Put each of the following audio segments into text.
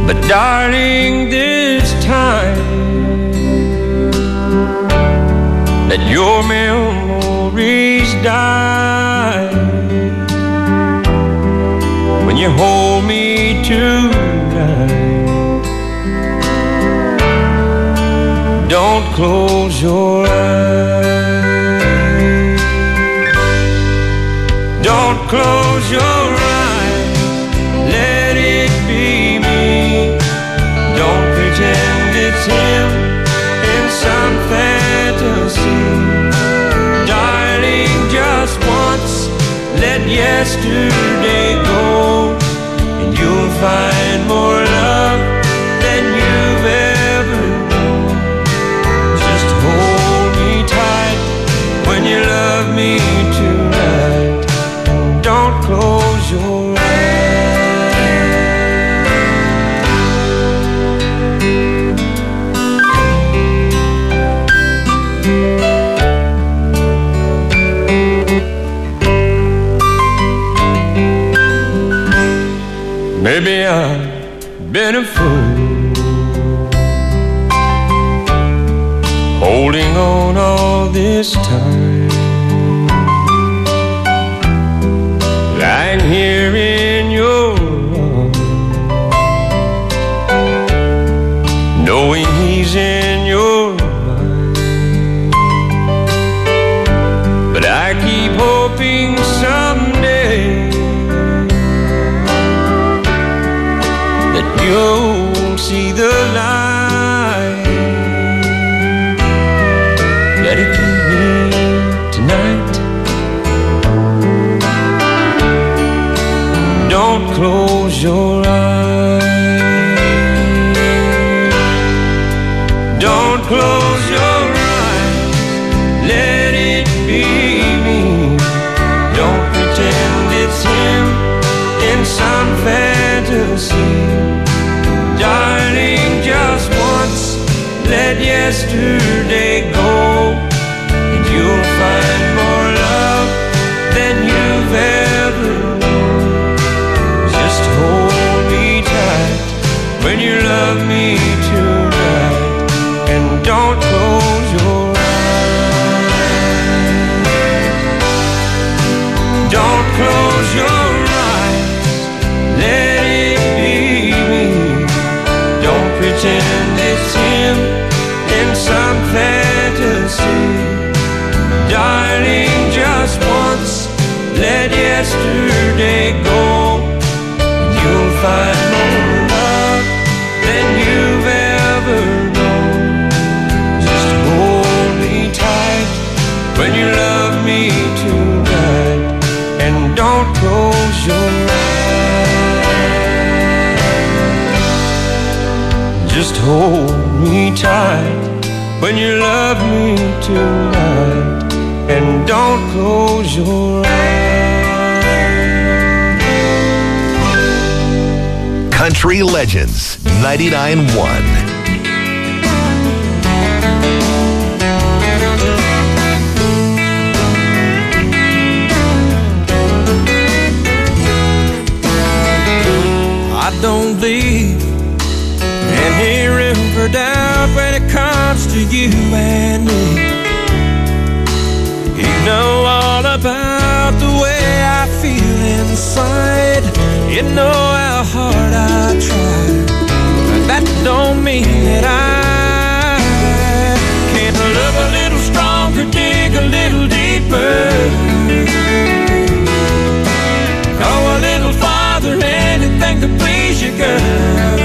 But darling, this time let your memories die. When you hold me tonight, don't close your eyes. Don't close your eyes, let it be me. Don't pretend it's him in some fantasy. Darling, just once, let yesterday go, and you'll find more love than you've ever known. Just hold me tight when you love me tonight, and don't close your Maybe I've been a fool, holding on all this time, lying here in your arms, knowing he's in your mind. But I keep hoping someday you'll see the light. Let it be me tonight. Don't close your eyes. Don't close your eyes, let it be me. Don't pretend it's him in some fantasy. Darling, just once, let yesterday go, and you'll find more love than you've ever known. Just hold me tight when you love me tonight, and don't close your eyes. Don't close your eyes, let it be me. Don't pretend it's him in some fantasy. Darling, just once, let yesterday go, and you'll find more love than you've ever known. Just hold me tight when you love me tonight, and don't close your eyes. Just hold me tight when you love me tonight, and don't close your eyes. Country Legends 99.1. I don't leave any room for doubt when it comes to you and me. You know all about the way I feel inside. You know how hard I try, but that don't mean that I can't love a little stronger, dig a little deeper, go a little farther, anything to please you, girl.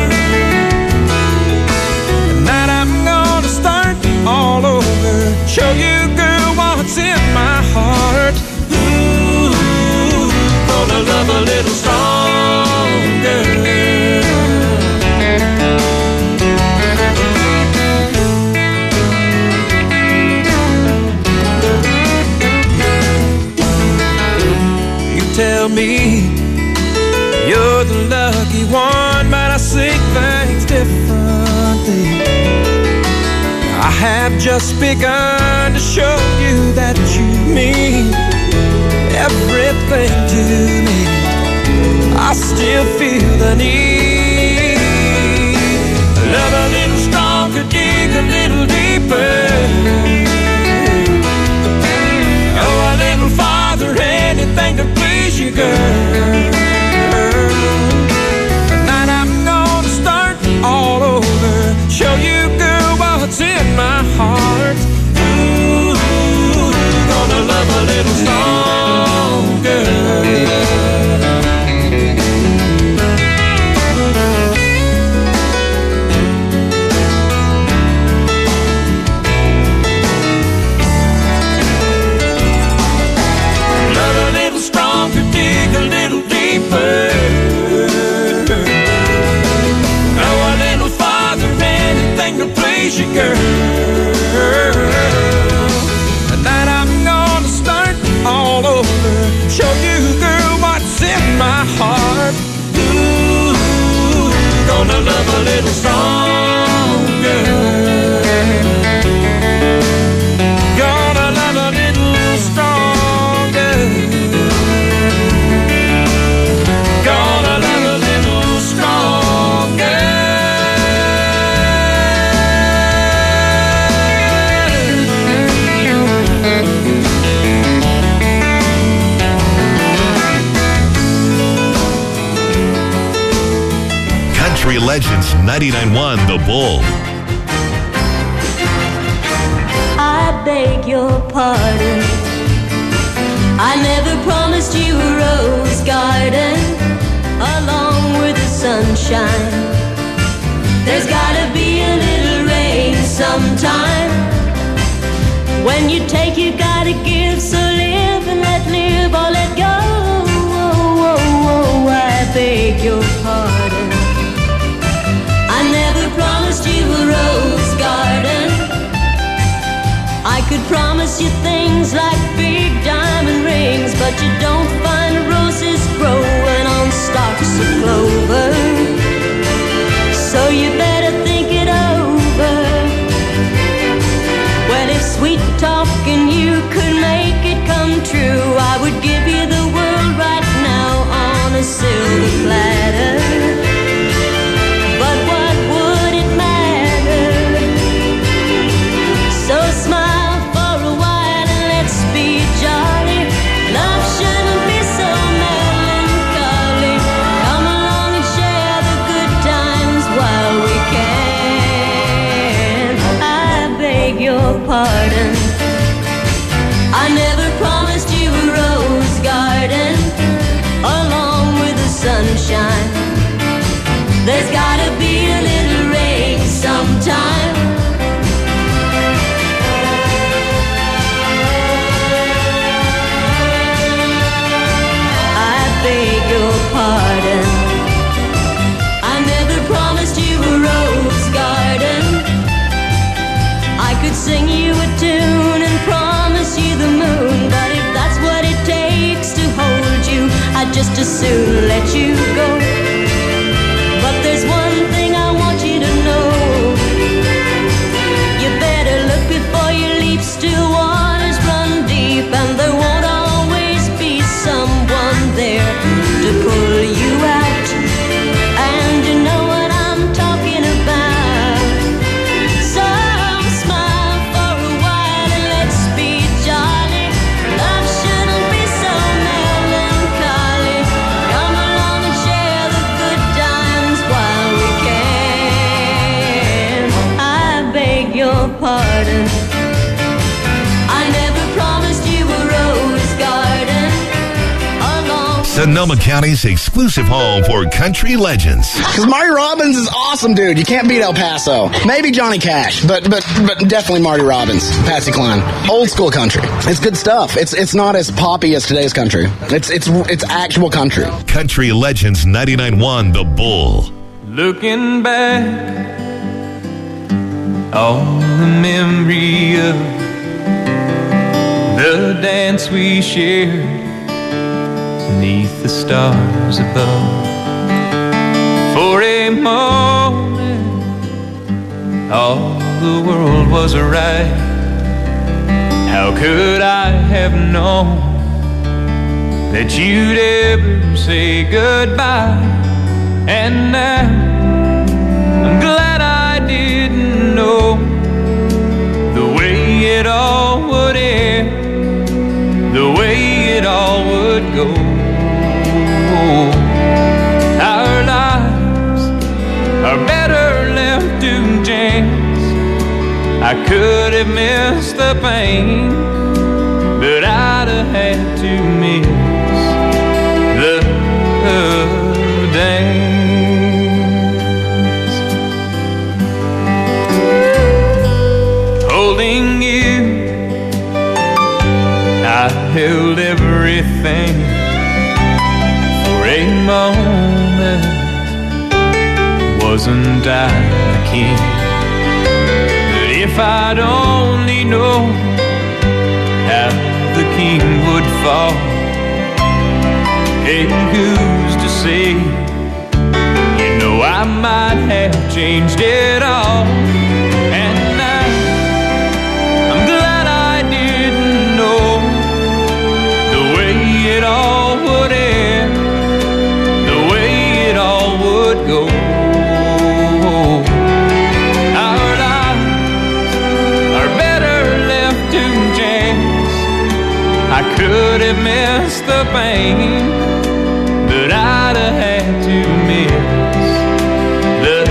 Tonight I'm gonna start all over, show you, girl, what's in my heart. Ooh, gonna love a little stronger. You tell me you're the lucky one, but I see things differently. I have just begun to show you that you mean everything to me. I still feel the need you, girl. Tonight I'm gonna start all over, show you, girl, what's in my heart. Ooh, gonna love a little stronger. Dig a little deeper, go a little farther, anything to please you, girl. Tonight I'm gonna start all over, show you, girl, what's in my heart. Ooh, gonna love a little stronger, gonna love a little stronger. Country Legends 99.1 The Bull. I beg your pardon. I never promised you a rose garden along with the sunshine. There's gotta be a little rain sometime. When you take, you gotta give. So live and let live or let go. I beg your pardon. I never promised you a rose garden. I could promise you things like big diamond rings, but you don't find roses growing on stalks of clover. So you better think it over. Well, if sweet talking you could make it come true, I would give you the world right now on a silver platter. But what would it matter? So smile for a while and let's be jolly. Love shouldn't be so melancholy. Come along and share the good times while we can. I beg your pardon. I never promised you a rose garden along with the sunshine. There's gotta be a little rain sometime. I beg your pardon. I never promised you a rose garden. I could sing you a tune and promise you the moon, but if that's what it takes to hold you, I'd just as soon let you go. But there's one thing I want you to know. You better look before you leap. Still waters run deep, and there won't always be someone there to pull you out. And you know what I'm talking about. So smile for a while and let's be jolly. Love shouldn't be so melancholy. Come along and share the good times while we can. I beg your pardon. I never promised you a rose garden along. Sonoma County's exclusive home for country legends. Because Marty Robbins is awesome, dude. You can't beat El Paso. Maybe Johnny Cash, but definitely Marty Robbins, Patsy Cline. Old school country. It's good stuff. It's not as poppy as today's country. It's actual country. Country Legends 99.1 The Bull. Looking back on the memory of the dance we shared beneath the stars above. For a moment, all the world was right. How could I have known that you'd ever say goodbye? And now I'm glad I didn't know the way it all would end, the way it all would go. could have missed the pain, but I'd have had to miss the dance. Holding you, I held everything for a moment. Wasn't I the king? But if I'd only known how the king would fall, hey, who's to say? You know I might have changed it all. And now I'm glad I didn't know the way it all would end, the way it all would go. Our lives are better left to chance. I could have missed the pain, but I'd have had to miss the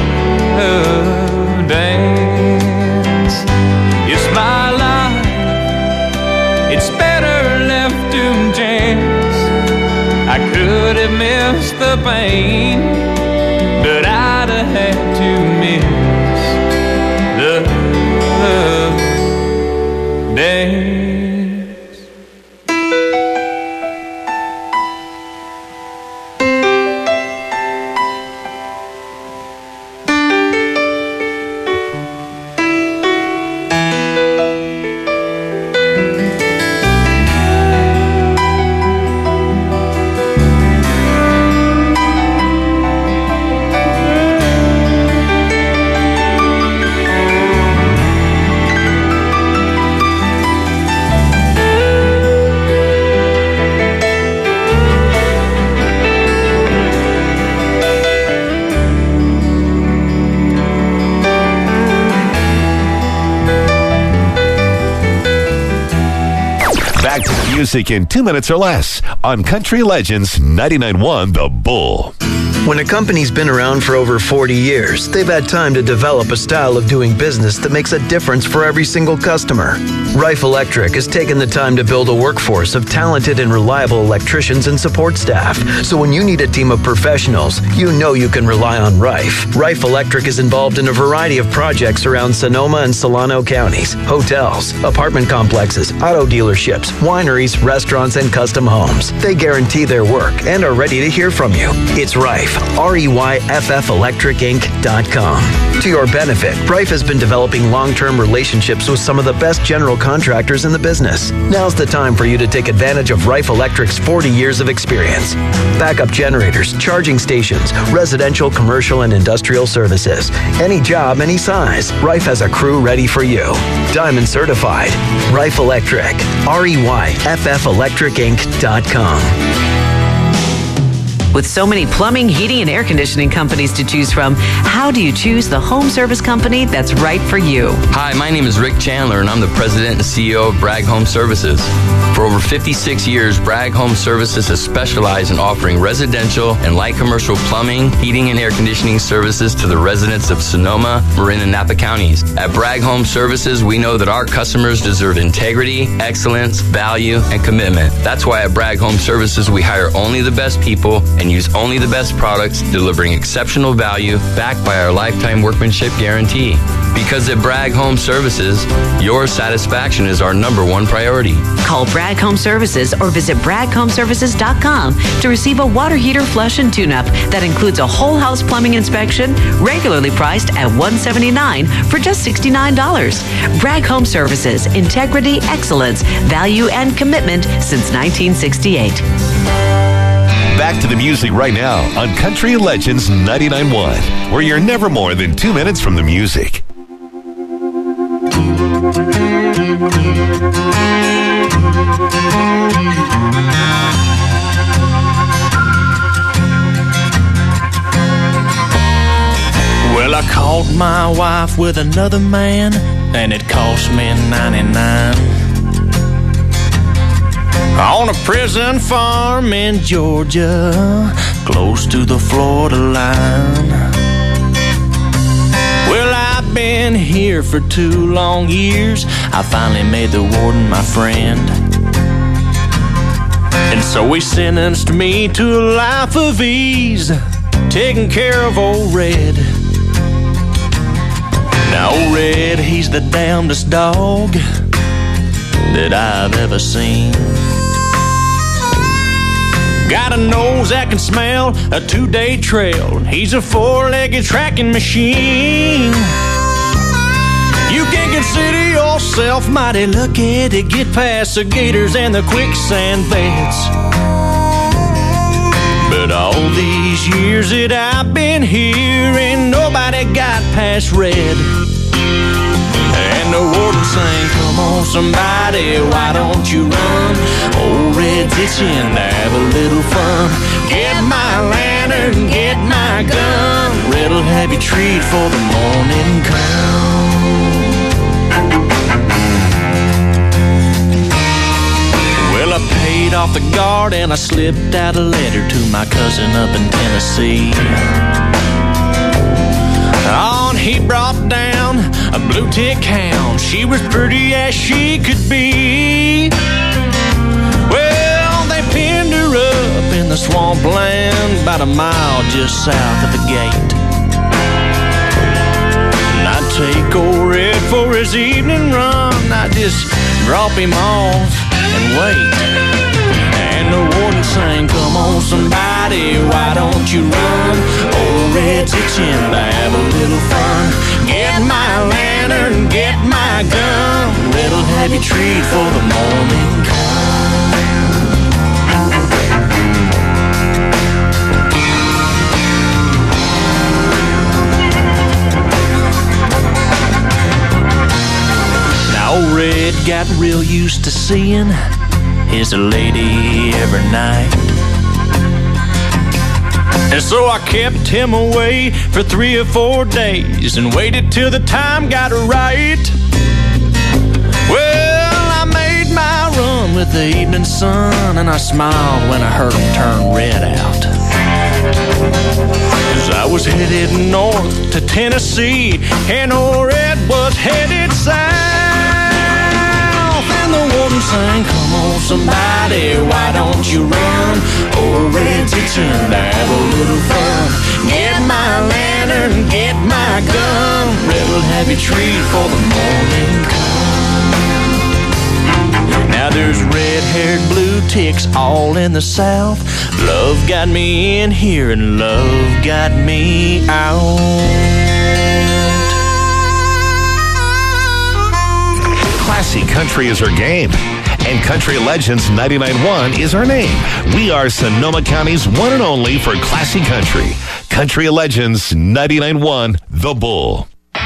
dance. It's my life, it's better left to chance. I could have missed the pain, but I'd have had to miss the dance. Back to the music in 2 minutes or less on Country Legends 99.1 The Bull. When a company's been around for over 40 years, they've had time to develop a style of doing business that makes a difference for every single customer. Rife Electric has taken the time to build a workforce of talented and reliable electricians and support staff. So when you need a team of professionals, you know you can rely on Rife. Rife Electric is involved in a variety of projects around Sonoma and Solano counties, hotels, apartment complexes, auto dealerships, wineries, restaurants, and custom homes. They guarantee their work and are ready to hear from you. It's Rife. REYFFelectricinc.com. To your benefit, Rife has been developing long-term relationships with some of the best general contractors in the business. Now's the time for you to take advantage of Rife Electric's 40 years of experience. Backup generators, charging stations, residential, commercial, and industrial services. Any job, any size, Rife has a crew ready for you. Diamond certified. Rife Electric. REYFFelectricinc.com. With so many plumbing, heating, and air conditioning companies to choose from, how do you choose the home service company that's right for you? Hi, my name is Rick Chandler, and I'm the president and CEO of Bragg Home Services. For over 56 years, Bragg Home Services has specialized in offering residential and light commercial plumbing, heating, and air conditioning services to the residents of Sonoma, Marin, and Napa counties. At Bragg Home Services, we know that our customers deserve integrity, excellence, value, and commitment. That's why at Bragg Home Services, we hire only the best people and use only the best products, delivering exceptional value backed by our lifetime workmanship guarantee. Because at Bragg Home Services, your satisfaction is our #1 priority. Call Bragg Home Services or visit BraggHomeservices.com to receive a water heater flush and tune-up that includes a whole house plumbing inspection, regularly priced at $179 for just $69. Bragg Home Services, integrity, excellence, value, and commitment since 1968. Back to the music right now on Country Legends 99.1, where you're never more than 2 minutes from the music. Well, I caught my wife with another man, and it cost me $99. On a prison farm in Georgia, close to the Florida line. Well, I've been here for 2 long years. I finally made the warden my friend. And so he sentenced me to a life of ease, taking care of old Red. Now old Red, he's the damnedest dog that I've ever seen. Got a nose that can smell a 2-day trail. He's a 4-legged tracking machine. You can consider yourself mighty lucky to get past the gators and the quicksand beds. But all these years that I've been here, ain't nobody got past Red. And the warden sang, come on somebody, why don't you run? Old Red's itching to have a little fun. Get my lantern, get my gun. Red'll have you treat for the morning come. Well, I paid off the guard and I slipped out a letter to my cousin up in Tennessee. On he brought down a blue tick hound. She was pretty as she could be. Well, they pinned her up in the swampland about a mile just south of the gate. And I'd take old Red for his evening run. I'd just drop him off and wait. And the warden sang, come on somebody, why don't you run? Old Red's itching to have a little fun. Get my lantern, get my gun. Red'll have you treat for the morning come. Now old Red got real used to seeing his lady every night. And so I kept him away for 3 or 4 days and waited till the time got right. Well, I made my run with the evening sun, and I smiled when I heard him turn Red out. 'Cause I was headed north to Tennessee, and old Red was headed south. And the warden sang, come on somebody, why don't you run? Old Red's itching to have a little fun. Get my lantern, get my gun. Red'll have you treat for the morning come. Now there's red-haired blue ticks all in the south. Love got me in here and love got me out. Classy country is her game, and Country Legends 99.1 is our name. We are Sonoma County's one and only for classy country. Country Legends 99.1, The Bull.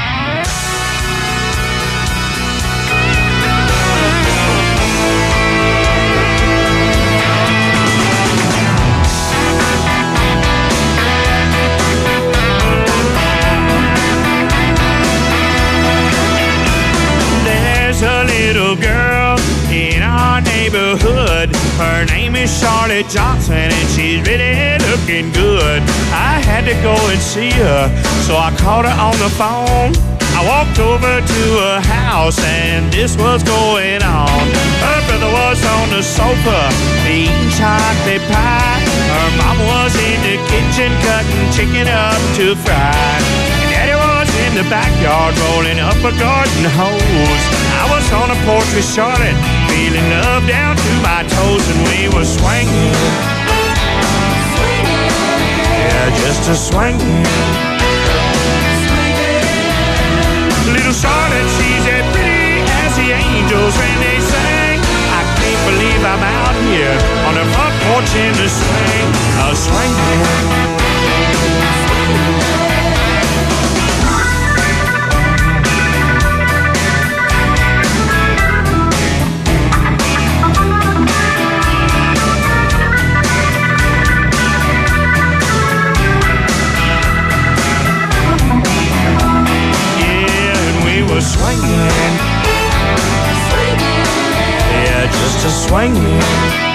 Girl in our neighborhood, her name is Charlotte Johnson, and she's really looking good. I had to go and see her, so I called her on the phone. I walked over to her house, and this was going on. Her brother was on the sofa eating chocolate pie. Her mom was in the kitchen cutting chicken up to fry. And Daddy was in the backyard rolling up a garden hose. I was on the porch with Charlotte, feeling love down to my toes, and we were swinging. Yeah, just a swinging. Little Charlotte, she's as pretty as the angels when they sing. I can't believe I'm out here on the front porch in the swing, a swinging. Swinging, yeah, just a swinging.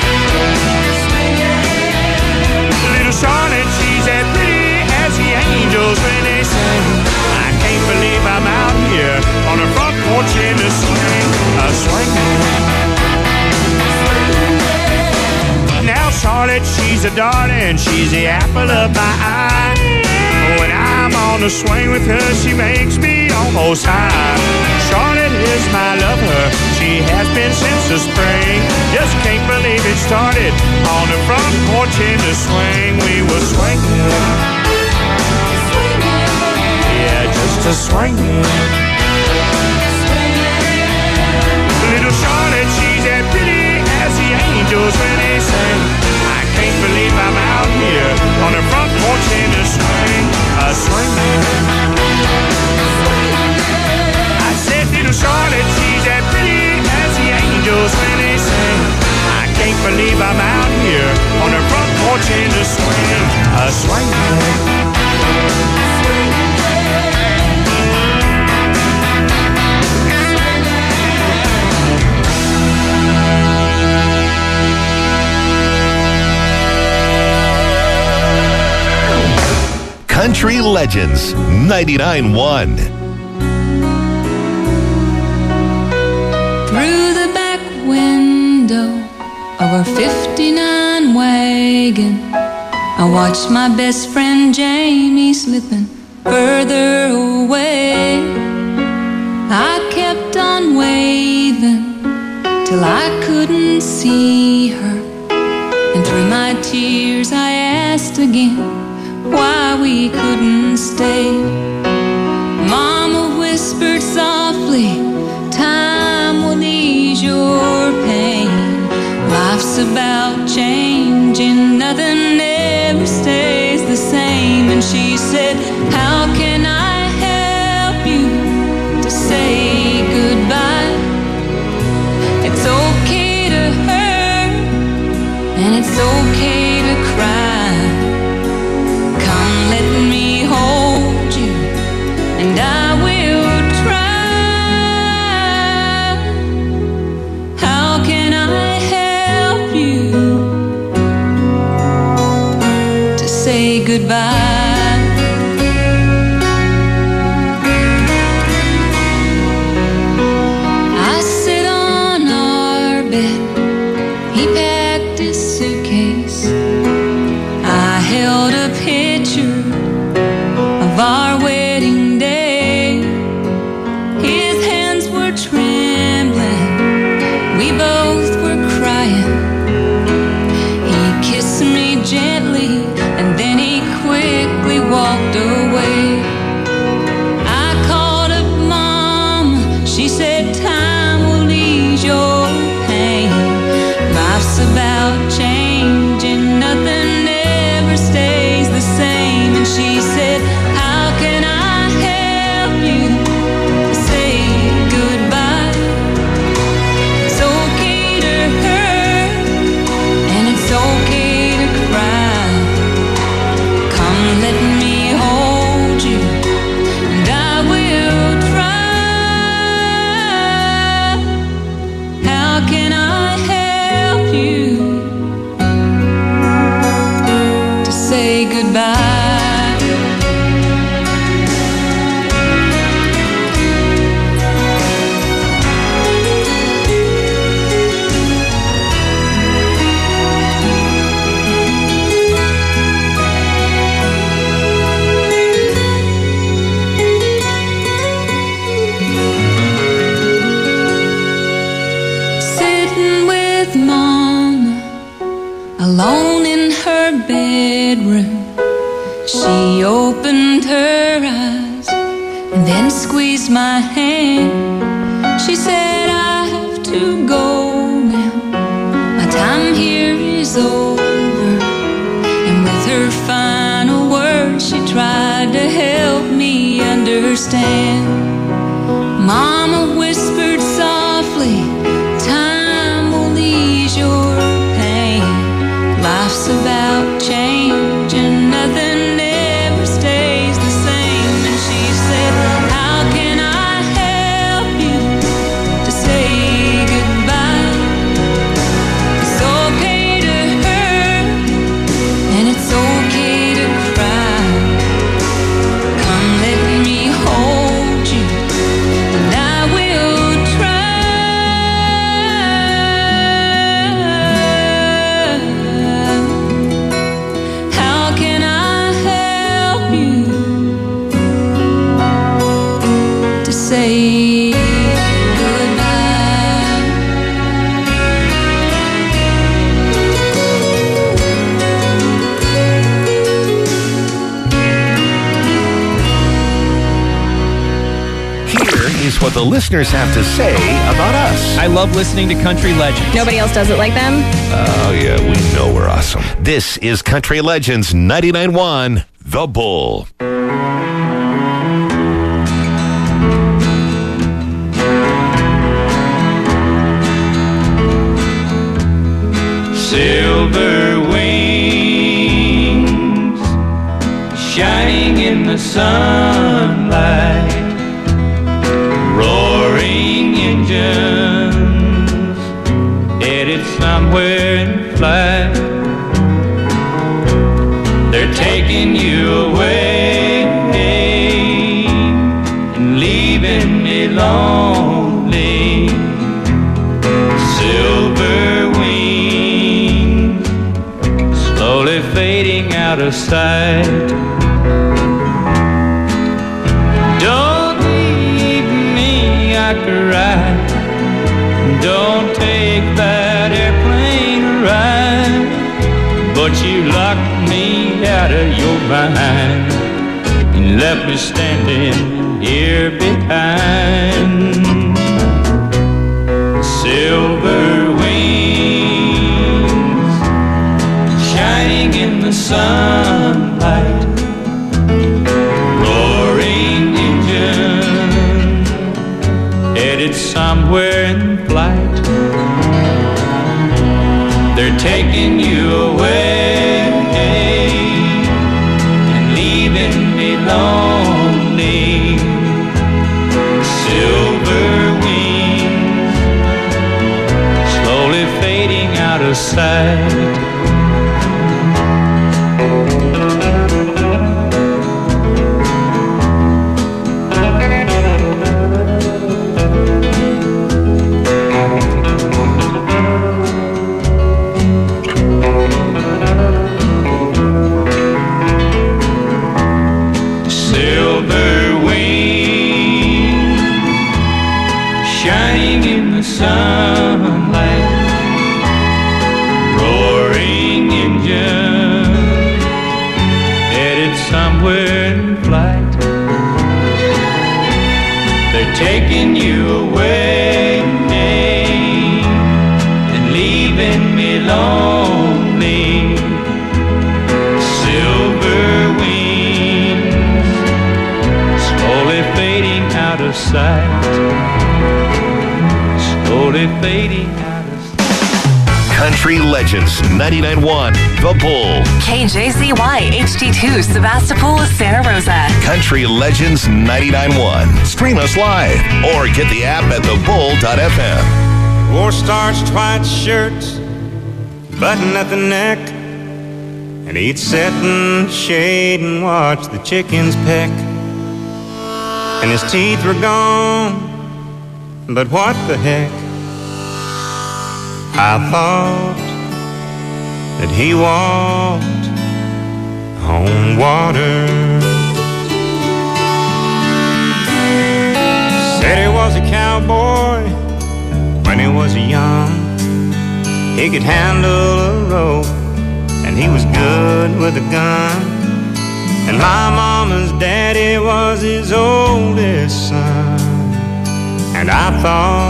Little Charlotte, she's as pretty as the angel she's a darling, she's the apple of my eye. When I'm on the swing with her, she makes me almost high. Charlotte is my lover, she has been since the spring. Just can't believe it started on the front porch in the swing. We were swinging, yeah, just a swinging. Little Charlotte, she's as pretty as the angels when they sing. I can't believe I'm out here on the front porch in the swing. A swinging. I said, little Charlotte, she's as pretty as the angels when they sing. I can't believe I'm out here on the front porch in the swing. A swinging. Country Legends 99.1. Through the back window of our 59 wagon, I watched my best friend Jamie slipping further away. I kept on waving till I couldn't see her, and through my tears I asked again why we couldn't stay. Mama whispered softly, time will ease your pain. Life's about changing, nothing ever stays the same. And she said, how can I help you to say goodbye? It's okay to hurt, and it's okay to cry. Let me hold you, and I will try. How can I help you to say goodbye? I sit on our bed, he packed his suitcase. I held a picture of our wedding day. His hands were trembling, we both were crying. He kissed me gently, and then he quickly walked away. I called up Mom, she said time will ease your pain. Life's about changing, nothing ever stays the same. And she said, how can I help you to say goodbye? It's okay to hurt, and it's okay to cry. Come let me hold you, and I will try. How can I help you to say goodbye? Sitting with Mama alone in her bedroom, she opened her eyes and then squeezed my hand. She said, I have to go now, my time here is over. And with her final words, she tried to help me understand. Mama whispered softly, time will ease your pain. Life's about changing, nothing ever stays the same. And she said, how can I help you to say goodbye? It's okay to hurt, and it's okay to cry. Come let me hold you, and I will us what the listeners have to say about us. I love listening to Country Legends. Nobody else does it like them? Oh, yeah, we know we're awesome. This is Country Legends 99.1, The Bull. Silver wings shining in the sunlight, roaring engines headed somewhere in flight. They're taking you away and leaving me lonely. Silver wings slowly fading out of sight. Don't leave me, I cry. Don't take that airplane ride. But you locked me out of your mind and left me standing here behind. Silver wings shining in the sunlight, roaring engine headed somewhere in flight. They're taking you away and leaving me lonely. Silver wings slowly fading out of sight. Sunlight, roaring engine headed somewhere in flight. They're taking you away and leaving me lonely. Silver wings slowly fading out of sight. Fading out of Country Legends 99.1, The Bull. KJZY HD2, Sebastopol, Santa Rosa. Country Legends 99.1. Stream us live or get the app at thebull.fm. Wore starched white shirts, button at the neck, and he'd sit in the shade and watch the chickens peck. And his teeth were gone, but what the heck? I thought that he walked on water. Said he was a cowboy when he was young. He could handle a rope and he was good with a gun. And my mama's daddy was his oldest son. And I thought